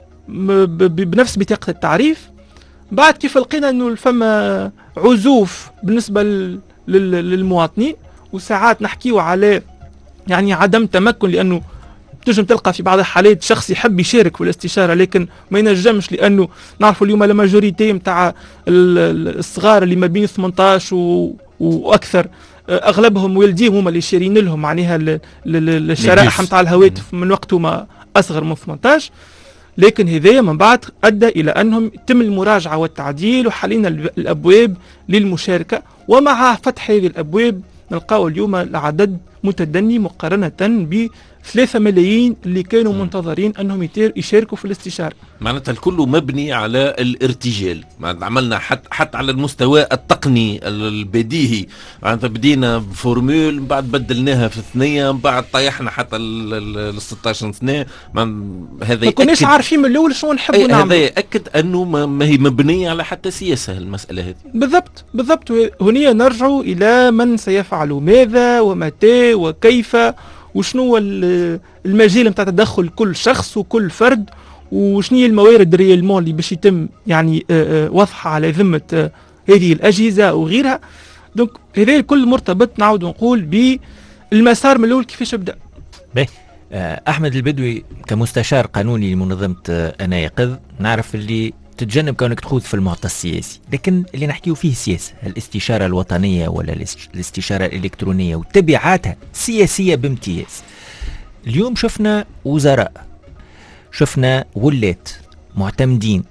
[SPEAKER 3] بنفس بطاقة التعريف. بعد كيف لقينا أنه فما عزوف بالنسبة للمواطنين، وساعات نحكيو على يعني عدم تمكن، لأنه تنجم تلقى في بعض الحالات شخص يحب يشارك في الاستشارة لكن ما ينجمش، لأنه نعرفوا اليوم الماجوريتي متاع الصغار اللي ما بين 18 وأكثر أغلبهم والديهم هما اللي شارين لهم معناها الشرائح متاع الهواتف من وقتهم أصغر من 18. لكن هذايا من بعد أدى إلى أنهم يتم المراجعة والتعديل وحلينا الأبواب للمشاركة، ومع فتح هذه الأبواب نلقاو اليوم العدد متدني مقارنة ب3 ملايين اللي كانوا منتظرين أنهم يشاركوا في الاستشارة.
[SPEAKER 4] معناتها الكل مبني على الارتجال، عملنا حتى على المستوى التقني البديهي، معناتها بدينا بفورمول بعد بدلناها في 2 بعد طيحنا حتى ال 16 سنة. هذا
[SPEAKER 3] ما كناش عارفين من الأول شو نحبوا نعمل.
[SPEAKER 4] هذا يأكد أنه ما هي مبنية على حتى سياسة المسألة هذه.
[SPEAKER 3] بالضبط. هنا نرجع إلى من سيفعل ماذا ومتى وكيف وشنو المجال متاع تدخل كل شخص وكل فرد، وشنو هي الموارد ريالمون اللي باش يتم يعني وضعها على ذمة هذه الأجهزة وغيرها. دونك هذا الكل مرتبط نعود نقول بالمسار من الاول كيفاش بدا.
[SPEAKER 2] احمد البدوي كمستشار قانوني لمنظمه انا يقظ، نعرف اللي تتجنب كونك تخوض في المعطى السياسي، لكن اللي نحكيه فيه سياسه، الاستشاره الوطنيه ولا الاستشاره الالكترونيه وتبعاتها سياسيه بامتياز. اليوم شفنا وزراء، شفنا ولات معتمدين،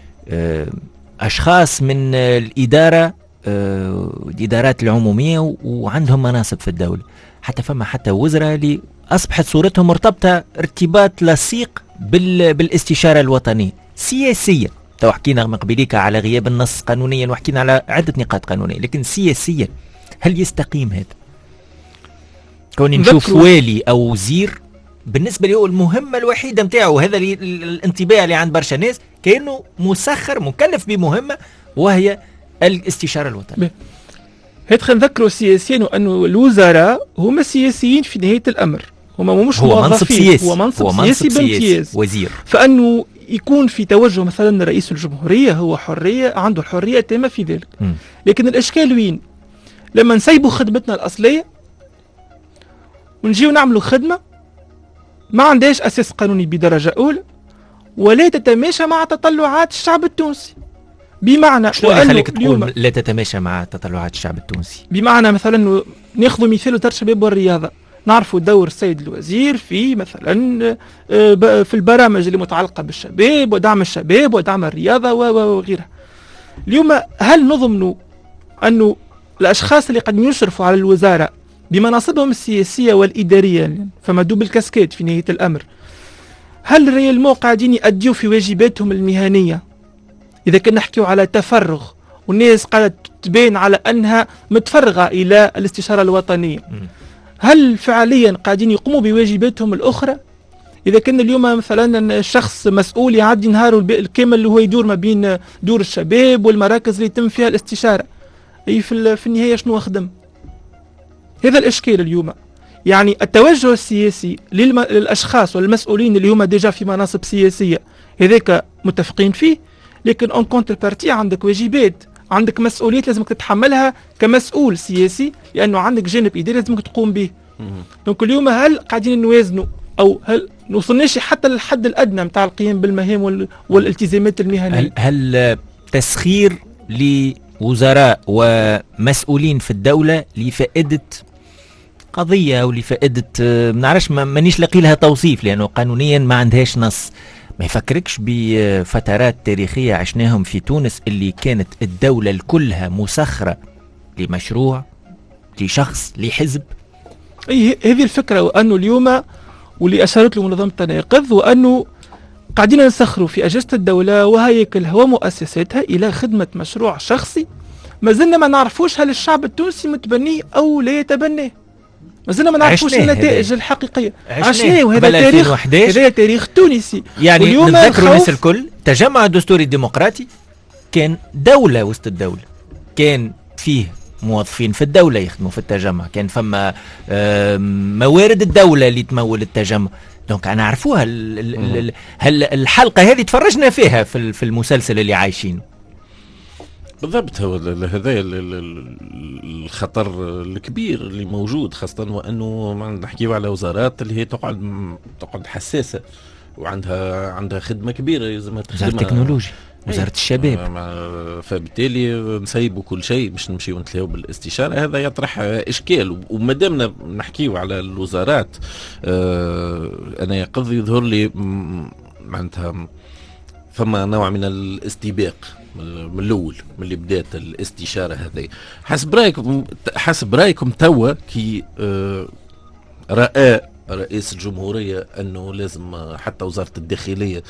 [SPEAKER 2] اشخاص من الادارات العموميه وعندهم مناصب في الدوله، حتى وزراء اللي اصبحت صورتهم مرتبطه ارتباط لصيق بالاستشاره الوطنيه سياسيا. تو حكينا من قبليك على غياب النص قانونيا وحكينا على عده نقاط قانونيه، لكن سياسيا هل يستقيم هذا؟ كوني نشوف والي او وزير بالنسبه لي هو المهمه الوحيده نتاعو، هذا الانطباع اللي عند برشا ناس كانه مسخر مكلف بمهمه وهي الاستشاره الوطنيه.
[SPEAKER 3] هيك نذكروا سياسيا وانه الوزراء هما سياسيين في نهايه الامر، هما مش
[SPEAKER 2] هو منصب سياسي،
[SPEAKER 3] هو منصب سياسي بامتياز.
[SPEAKER 2] وزير،
[SPEAKER 3] فانه يكون في توجه مثلا رئيس الجمهوريه هو حريه، عنده الحريه التامه في ذلك. لكن الاشكال وين؟ لما نسيبوا خدمتنا الاصليه ونجيو نعملوا خدمه ما عندهاش اساس قانوني بدرجه اولى ولا تتماشى مع تطلعات الشعب التونسي. بمعنى
[SPEAKER 2] شنو اللي يخليك تقول لا تتماشى مع تطلعات الشعب التونسي؟
[SPEAKER 3] بمعنى مثلا ناخذ مثال وزاره الشباب والرياضه، نعرفوا دور السيد الوزير في مثلا في البرامج اللي متعلقه بالشباب ودعم الشباب ودعم الرياضه وغيرها. اليوم هل نضمن انه الاشخاص اللي قد يشرفوا على الوزاره بمناصبهم السياسيه والاداريه، فما دوبل كاسكيت في نهايه الامر، هل ريالمون قاعدين يأديوا في واجباتهم المهنيه؟ اذا كنا نحكيو على تفرغ والناس قاعده تبين على انها متفرغه الى الاستشاره الوطنيه، هل فعليا قاعدين يقوموا بواجباتهم الاخرى؟ اذا كان اليوم مثلا شخص مسؤول يعدي نهاره الكامل اللي هو يدور ما بين دور الشباب والمراكز اللي يتم فيها الاستشاره، اي في النهايه شنو خدم؟ هذا الاشكال اليوم. يعني التوجه السياسي للاشخاص والمسؤولين اللي هما ديجا في مناصب سياسيه هذاك متفقين فيه، لكن اون كونتر بارتي عندك واجبات، عندك مسؤوليات لازمك تتحملها كمسؤول سياسي، لانه عندك جانب اداري لازمك تقوم به. دونك اليوم هل قاعدين نوازنوا او هل نوصلناش حتى للحد الادنى نتاع القيام بالمهام والالتزامات المهنيه؟
[SPEAKER 2] هل تسخير لوزراء ومسؤولين في الدوله لفائده قضيه او لفائده ما نعرفش، مانيش لاقي لها توصيف لانه قانونيا ما عندهاش نص، ما يفكركش بفترات تاريخيه عشناهم في تونس اللي كانت الدوله الكلها مسخره لمشروع لشخص لحزب؟
[SPEAKER 3] اي هذه الفكره، وانه اليوم واللي اشارت له منظمه انا يقظ، وانه قاعدين نسخروا في اجهزه الدوله وهيكلها ومؤسساتها الى خدمه مشروع شخصي ما زلنا ما نعرفوش هل الشعب التونسي متبنيه او لا يتبناه، ما زلنا ما نعرفوش النتائج الحقيقيه. عشناه وهذا تاريخ، هذا تاريخ تونسي.
[SPEAKER 2] يعني نذكروا الناس الكل التجمع الدستوري الديمقراطي كان دوله وسط الدوله، كان فيه موظفين في الدولة يخدموا في التجمع، كان فما موارد الدولة اللي تمول التجمع. دونك أنا عرفوها الحلقة هذه تفرجنا فيها في المسلسل اللي عايشين
[SPEAKER 4] بالضبط. هو هذا الخطر الكبير اللي موجود، خاصة وأنه نحكيو على وزارات اللي هي تقعد حساسة وعندها خدمة كبيرة لازم تخدمها،
[SPEAKER 2] وزارة التكنولوجيا، وزارة الشباب،
[SPEAKER 4] فبالتالي نسيبوا كل شيء باش نمشيو نتلاقوا بالاستشارة. هذا يطرح إشكال. ومادامنا نحكيو على الوزارات، أنا يقضي يظهر لي معناتها ثم نوع من الاستباق من الأول، من اللي بدات الاستشارة هذه. حسب رأيكم توا كي رأى رئيس الجمهورية أنه لازم حتى وزارة الداخلية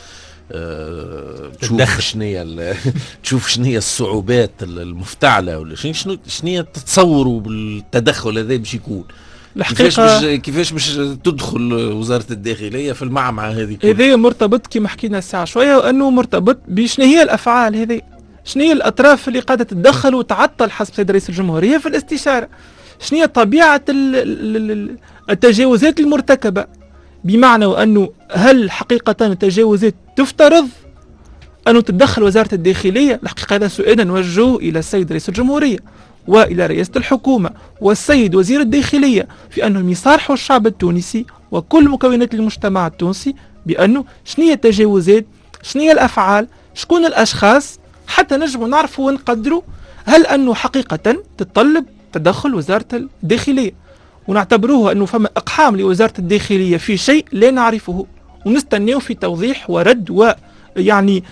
[SPEAKER 4] تشوف شنية الصعوبات المفتعلة ولا شنية تتصوروا بالتدخل هذا باش يكون كيفاش باش تدخل وزارة الداخلية في المعمعة هذه؟
[SPEAKER 3] هذا مرتبط كما حكينا الساعة شوية، وأنه مرتبط بشنو هي الأفعال هذه، شنو هي الأطراف اللي قاعدة تتدخل وتعطل حسب سيد رئيس الجمهورية في الاستشارة، شنو هي طبيعة التجاوزات المرتكبة، بمعنى وأنه هل حقيقة التجاوزات تفترض أنه تتدخل وزارة الداخلية؟ الحقيقة هذا سؤال نوجهه إلى السيد رئيس الجمهورية، وإلى رئاسة الحكومة والسيد وزير الداخلية في أنهم يصارحوا الشعب التونسي وكل مكونات المجتمع التونسي بأنه شنية التجاوزات، شنية الأفعال، شكون الأشخاص، حتى نجموا نعرفوا ونقدروا هل أنه حقيقة تتطلب تدخل وزارة الداخلية، ونعتبروه أنه فما إقحام لوزارة الداخلية في شيء لا نعرفه، ونستنيه في توضيح ورد ويعني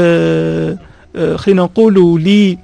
[SPEAKER 3] خلينا نقولوا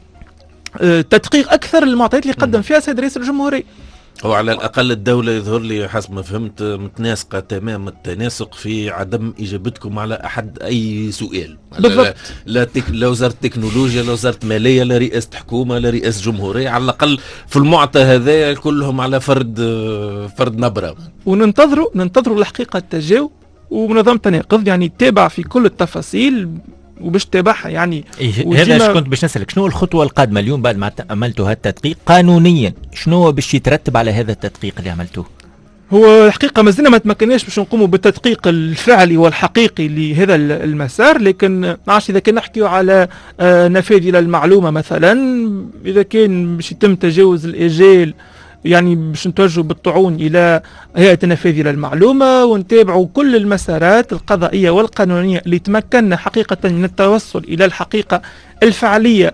[SPEAKER 3] لتدقيق أكثر المعطيات اللي قدم فيها السيد رئيس الجمهورية.
[SPEAKER 4] هو على الأقل الدولة يظهر لي حسب ما فهمت متناسقة تمام التناسق في عدم إجابتكم على أحد أي سؤال.
[SPEAKER 3] بالضبط.
[SPEAKER 4] لا وزارة التكنولوجيا، لا وزارة مالية، لا رئاسة حكومة، لا رئاسة جمهورية، على الأقل في المعطى هذا كلهم على فرد نبرة.
[SPEAKER 3] وننتظروا الحقيقة التجاوب، ومنظمة تناقض يعني تتابع في كل التفاصيل وباش تتابعها يعني.
[SPEAKER 2] هذا كنت باش نسألك شنو الخطوة القادمة اليوم بعد ما عملتوا هذا التدقيق قانونيا، شنو باش يترتب على هذا التدقيق اللي عملتوه؟
[SPEAKER 3] هو الحقيقة ما زلنا ما تمكناش باش نقوموا بالتدقيق الفعلي والحقيقي لهذا المسار، لكن نعرفش إذا كان نحكيو على نفاذ إلى المعلومة مثلا، إذا كان باش يتم تجاوز الآجال يعني باش نتوجهوا بالطعون إلى هيئة النفاذ إلى المعلومة، ونتابعوا كل المسارات القضائية والقانونية اللي تمكننا حقيقة من التوصل إلى الحقيقة الفعلية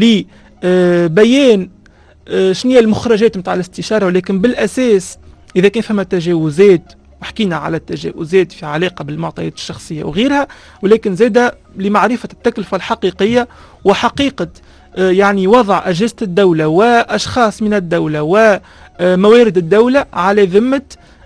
[SPEAKER 3] لبيان شنية المخرجات متاع الاستشارة. ولكن بالأساس إذا كان فما تجاوزات، وحكينا على التجاوزات في علاقة بالمعطيات الشخصية وغيرها، ولكن زاد لمعرفة التكلفة الحقيقية وحقيقة يعني وضع أجهزة الدولة وأشخاص من الدولة وموارد الدولة على ذمة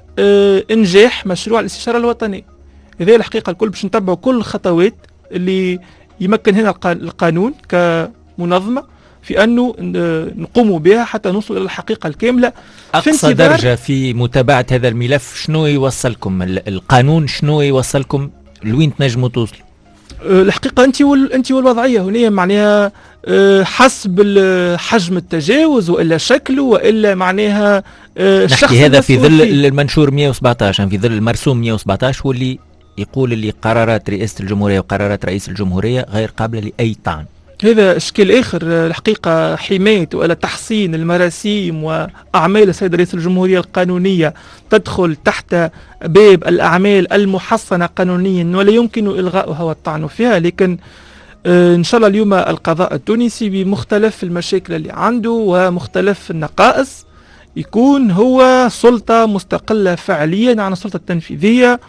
[SPEAKER 3] إنجاح مشروع الاستشارة الوطنية. هذه الحقيقة الكل باش نتبعوا كل الخطوات اللي يمكن هنا القانون كمنظمة في أنه نقوموا بها حتى نوصل إلى الحقيقة الكاملة.
[SPEAKER 2] أقصى درجة في متابعة هذا الملف شنو يوصلكم القانون، شنو يوصلكم لوين تنجموا توصلوا؟
[SPEAKER 3] الحقيقة أنت والوضعية هنا معناها حسب حجم التجاوز وإلا شكله وإلا معناها
[SPEAKER 2] نحكي هذا في ظل المنشور 117، في ظل المرسوم 117 واللي يقول اللي قرارات رئاسة الجمهورية وقرارات رئيس الجمهورية غير قابلة لأي طعن.
[SPEAKER 3] هذا اشكال اخر الحقيقه، حمايه ولا تحسين المراسيم واعمال السيد رئيس الجمهوريه القانونيه تدخل تحت باب الاعمال المحصنه قانونيا ولا يمكن الغاؤها والطعن فيها. لكن ان شاء الله اليوم القضاء التونسي بمختلف المشاكل اللي عنده ومختلف النقائص يكون هو سلطه مستقله فعليا عن السلطه التنفيذيه،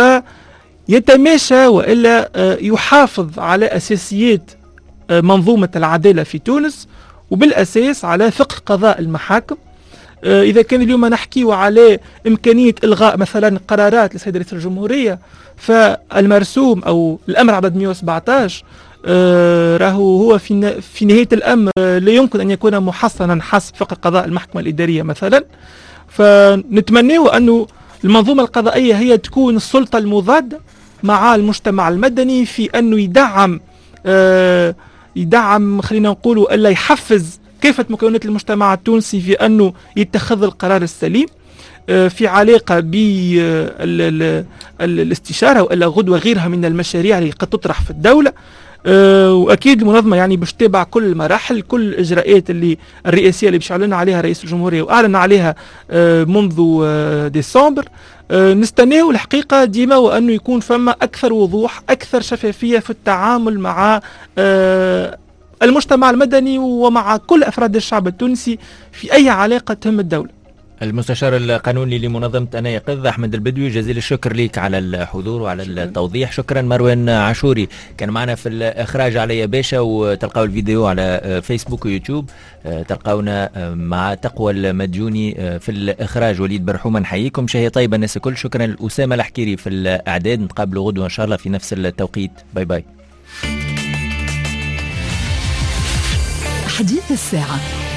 [SPEAKER 3] ويتماشى والا يحافظ على اساسيات منظومة العدالة في تونس، وبالأساس على فقه قضاء المحاكم. إذا كان اليوم نحكي على إمكانية إلغاء مثلا قرارات لسيد رئيس الجمهورية، فالمرسوم أو الأمر عدد 117 راهو هو في نهاية الأمر لا يمكن أن يكون محصنا حسب فقه قضاء المحكمة الإدارية مثلا. فنتمنى أنه المنظومة القضائية هي تكون السلطة المضادة مع المجتمع المدني في أنه يدعم خلينا نقولوا ألا يحفز كافة مكونات المجتمع التونسي في أنه يتخذ القرار السليم في علاقة بالاستشارة وإلا غدوة غيرها من المشاريع اللي قد تطرح في الدولة. وأكيد المنظمة يعني باش تتابع كل المراحل، كل الإجراءات اللي الرئاسية اللي باش يعلن عليها رئيس الجمهورية وأعلن عليها منذ ديسمبر. نستناه الحقيقة ديما وأنه يكون فما أكثر وضوح، أكثر شفافية في التعامل مع المجتمع المدني ومع كل أفراد الشعب التونسي في أي علاقة تهم الدولة.
[SPEAKER 2] المستشار القانوني لمنظمة أنا يقظ أحمد البدوي، جزيل الشكر ليك على الحضور وعلى التوضيح. شكرا. مروان عاشوري كان معنا في الإخراج على باشا، وتلقاو الفيديو على فيسبوك ويوتيوب. تلقاونا مع تقوى المديوني في الإخراج. وليد برحومة نحييكم، شهية طيبة الناس الكل. شكرا لأسامة الحكيري في الإعداد. نتقابلوا غدوة إن شاء الله في نفس التوقيت. باي باي.
[SPEAKER 1] حديث الساعة.